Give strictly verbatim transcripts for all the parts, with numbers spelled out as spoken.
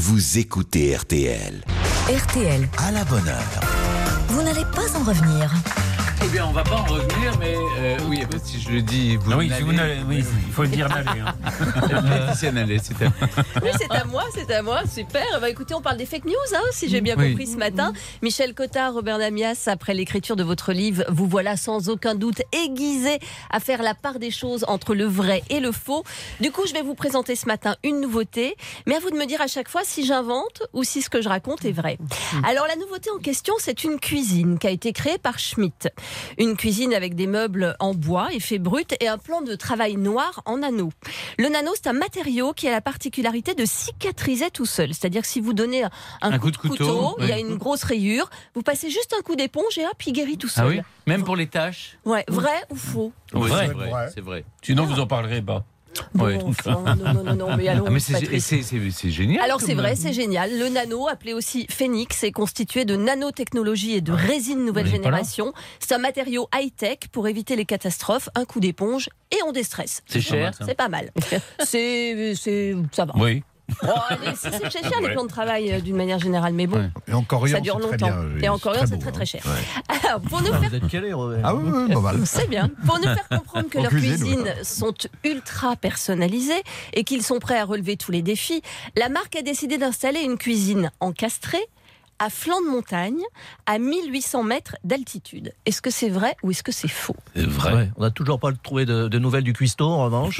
vous écoutez R T L. R T L. À la bonne heure. Vous n'allez pas en revenir. Eh bien, on va pas en revenir, mais euh, oui, si je le dis, vous ah oui, n'allez, si vous n'allez, oui, il faut le dire n'allez. Hein. Laetitia Nallet, c'est à Oui, c'est à moi, c'est à moi, super. Bah, écoutez, on parle des fake news, hein, si j'ai bien Oui. compris ce matin. Michel Cottard, Robert Namias, après l'écriture de votre livre, vous voilà sans aucun doute aiguisé à faire la part des choses entre le vrai et le faux. Du coup, je vais vous présenter ce matin une nouveauté, mais à vous de me dire à chaque fois si j'invente ou si ce que je raconte est vrai. Alors, la nouveauté en question, c'est une cuisine qui a été créée par Schmitt. Une cuisine avec des meubles en bois, effet brut et un plan de travail noir en nano. Le nano, c'est un matériau qui a la particularité de cicatriser tout seul. C'est-à-dire que si vous donnez un, Un coup, coup de de couteau, couteau, il y a oui. une grosse rayure, vous passez juste un coup d'éponge et hop, il guérit tout seul. Ah oui, même pour les tâches. Ouais, vrai ou faux? Oui, Vrai. c'est vrai, c'est vrai. Sinon, vous en parlerez pas. Bon, Ouais. enfin, non, non, non, non, mais allons, Ah, mais c'est, Patrice. c'est, c'est, c'est génial. Alors c'est comme- vrai, c'est génial. Le nano, appelé aussi phénix, est constitué de nanotechnologie et de résine nouvelle On est pas là. génération. C'est un matériau high-tech pour éviter les catastrophes, un coup d'éponge et on déstresse. C'est cher. ça. C'est pas mal. C'est, c'est, ça va. Oui. Oh, allez, c'est, c'est cher les plans de travail euh, d'une manière générale, mais bon, Ouais. Et en coréen, ça dure c'est très longtemps. bien. Et en coréen, c'est beau, très hein. très cher. Ouais. Alors, pour nous faire Vous êtes calé, Robert. Ah oui, oui, pas mal. C'est bien. Pour nous faire comprendre que En leurs cuisine, cuisines oui. sont ultra personnalisées et qu'ils sont prêts à relever tous les défis, la marque a décidé d'installer une cuisine encastrée à flanc de montagne, à mille huit cents mètres d'altitude. Est-ce que c'est vrai ou est-ce que c'est faux? C'est vrai. Ouais, on n'a toujours pas trouvé de, de nouvelles du cuistot, en revanche.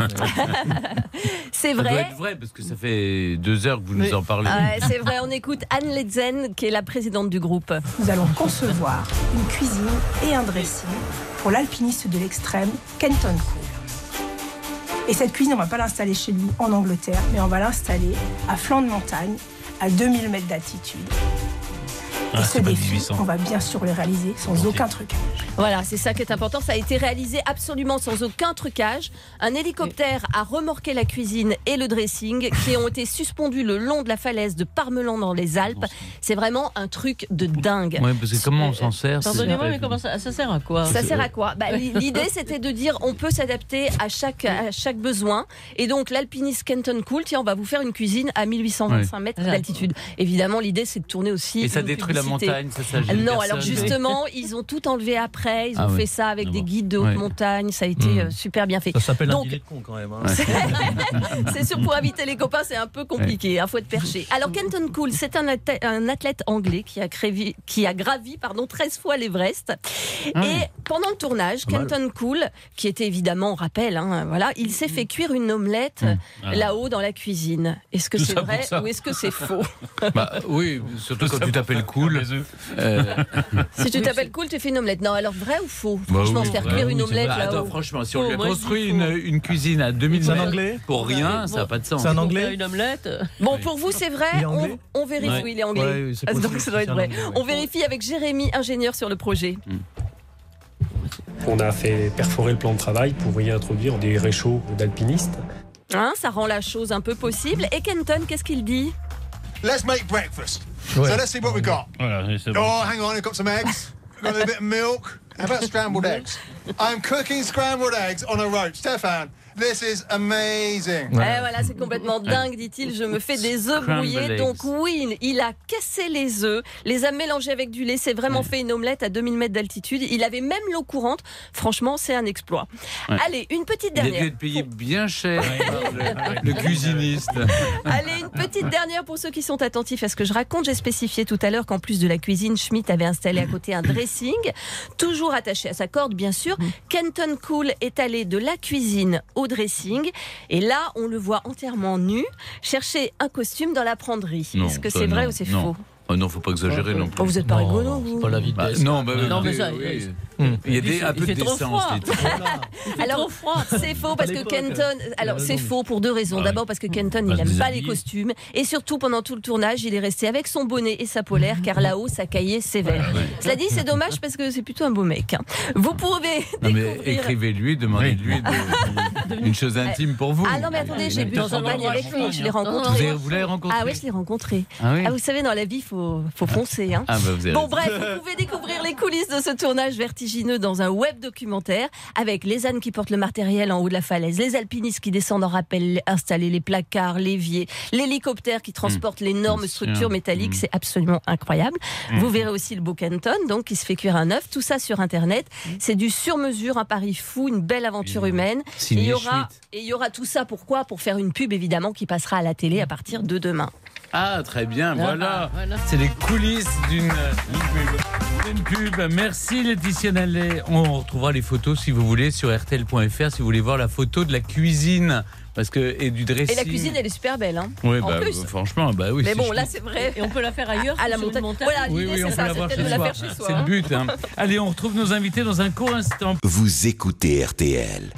C'est Ça doit vrai. être vrai, parce que ça fait deux heures que vous Mais- nous en parlez. Ah ouais, c'est vrai, on écoute Anne Ledzen, qui est la présidente du groupe. Nous allons concevoir une cuisine et un dressing pour l'alpiniste de l'extrême, Kenton Cool. Et cette cuisine, on ne va pas l'installer chez lui en Angleterre, mais on va l'installer à flanc de montagne, à deux mille mètres d'altitude. Et Ah, ce c'est pas défi, mille huit cents. on va bien sûr le réaliser sans Ok. aucun trucage. Voilà, c'est ça qui est important. Ça a été réalisé absolument sans aucun trucage. Un hélicoptère a remorqué la cuisine et le dressing qui ont été suspendus le long de la falaise de Parmelan dans les Alpes. C'est vraiment un truc de dingue. Ouais, parce que comment on s'en sert c'est- Pardonnez-moi, mais comment ça, ça sert à quoi? Ça sert à quoi? Bah, l'idée, c'était de dire on peut s'adapter à chaque, à chaque besoin. Et donc, l'alpiniste Kenton Cool, tiens, on va vous faire une cuisine à mille huit cent vingt-cinq mètres Ouais. d'altitude. Évidemment, l'idée, c'est de tourner aussi. Et ça une détruit la publicité. montagne, ça, ça Ah gêne Non, personne. alors justement, ils ont tout enlevé après. Ils ont Ah fait ouais. ça avec Ah des bon. guides de haute Ouais. montagne. Ça a été Mmh. euh, super bien fait. Ça s'appelle un Donc- dîner de con, quand même. hein. C'est sûr, pour inviter les copains, c'est un peu compliqué. Il faut être perché. Alors, Kenton Cool, c'est un, athè- un athlète anglais qui a, crévi- qui a gravi pardon, treize fois l'Everest. Ah. Et pendant le tournage, Pas mal. Kenton Cool, qui était évidemment, on rappelle, hein, voilà, il s'est fait cuire une omelette euh, Ah. là-haut dans la cuisine. Est-ce que Tout c'est ça pour vrai ça. ou est-ce que c'est faux? Bah oui, surtout quand Ça tu pour t'appelles faire cool. des œufs. Euh, Si tu t'appelles Cool, tu fais une omelette. Non, alors vrai ou faux? Bah Franchement, oui, faire vrai, cuire oui, une c'est omelette vrai. Attends, là-haut. franchement, si on Oh, lui a moi, je construit dis une, faux. une cuisine à deux mille C'est un mètres anglais pour rien, ça n'a Bon. pas de sens. C'est un Pour anglais faire une omelette. Bon, pour vous, c'est vrai. Il est On, anglais on vérifie. Ouais. Oui, il est anglais. Ouais, oui, c'est Ah, possible donc ça que doit c'est être un vrai. anglais, ouais. On vérifie avec Jérémy, ingénieur sur le projet. On a fait perforer le plan de travail pour y introduire des réchauds d'alpinistes. Hein, ça rend la chose un peu possible. Et Kenton, qu'est-ce qu'il dit? Let's make breakfast. Ouais. So let's see what we got. Voilà, c'est bon. Oh, hang on, I've got some eggs. I've got a bit of milk. How about scrambled eggs? I'm cooking scrambled eggs on a roach. Stéphane, this is amazing. Eh, voilà, c'est complètement dingue, dit-il. Je me fais des œufs Scrambled brouillés. eggs. Donc oui, il a cassé les œufs, les a mélangés avec du lait. C'est vraiment fait une omelette à deux mille mètres d'altitude. Il avait même l'eau courante. Franchement, c'est un exploit. Ouais. Allez, une petite Il a dû dernière. être payé bien cher par le, le cuisiniste. Allez, une petite dernière pour ceux qui sont attentifs à ce que je raconte. J'ai spécifié tout à l'heure qu'en plus de la cuisine, Schmitt avait installé à côté un dressing, toujours attaché à sa corde, bien sûr. Kenton Cool est allé de la cuisine au dressing. Et là, on le voit entièrement nu, chercher un costume dans la penderie. Non, Est-ce que ça, c'est vrai non, ou c'est non. faux? Oh non, faut pas exagérer non plus. Oh, vous êtes pas rigolo, vous? C'est pas la vie de Bah, Bess. non, bah, Non, oui, mais ça, oui. Hum. Il y a Il des, fait- un il peu de fait trop décence. froid. dites. Alors, trop froid. c'est faux parce À que l'époque, Kenton. Alors, il a c'est raison. faux pour deux raisons. Ah ouais. D'abord parce que Kenton, Bah, il se n'aime pas les déshabiller. costumes. Et surtout, pendant tout le tournage, il est resté avec son bonnet et sa polaire, car là-haut, ça caillait sévère. Cela dit, c'est dommage parce que c'est plutôt un beau mec. Vous pouvez Non, mais découvrir. écrivez-lui, demandez-lui de- une chose intime pour vous. Ah non, mais attendez, j'ai bu Dans du un champagne endroit avec lui, je l'ai Dans un Vous, rencontré. avez- vous l'avez rencontré? Ah oui, je l'ai rencontré. Ah oui. Ah, vous savez, dans la vie, il faut, faut foncer. Hein. Ah bah vous avez Bon, raison. bref, vous pouvez découvrir les coulisses de ce tournage vertigineux dans un web documentaire avec les ânes qui portent le matériel en haut de la falaise, les alpinistes qui descendent en rappel, installer les placards, l'évier, l'hélicoptère qui transporte mmh. l'énorme Bien structure sûr. métallique. Mmh. C'est absolument incroyable. Mmh. Vous verrez aussi le beau Kenton, donc, qui se fait cuire un œuf. Tout ça sur Internet. Mmh. C'est du sur-mesure, un pari fou, une belle aventure mmh. humaine. Et il y aura, et il y aura tout ça pourquoi ? Pour faire une pub, évidemment, qui passera à la télé à partir de demain. Ah, très bien, voilà. voilà. C'est les coulisses d'une d'une pub. Merci Laetitia Nallet. On retrouvera les photos, si vous voulez, sur R T L point F R, si vous voulez voir la photo de la cuisine. Parce que, et du dressing. Et la cuisine, elle est super belle. Hein, oui, en bah, plus. franchement, bah oui. Mais bon, je... là, c'est vrai. Et on peut la faire ailleurs, à la sur une montagne. montagne. Voilà, Oui, l'idée, oui, on c'est peut ça, la c'est voir peut-être chez de la soi. faire chez soi. C'est hein. le but. Hein. Allez, on retrouve nos invités dans un court instant. Vous écoutez R T L.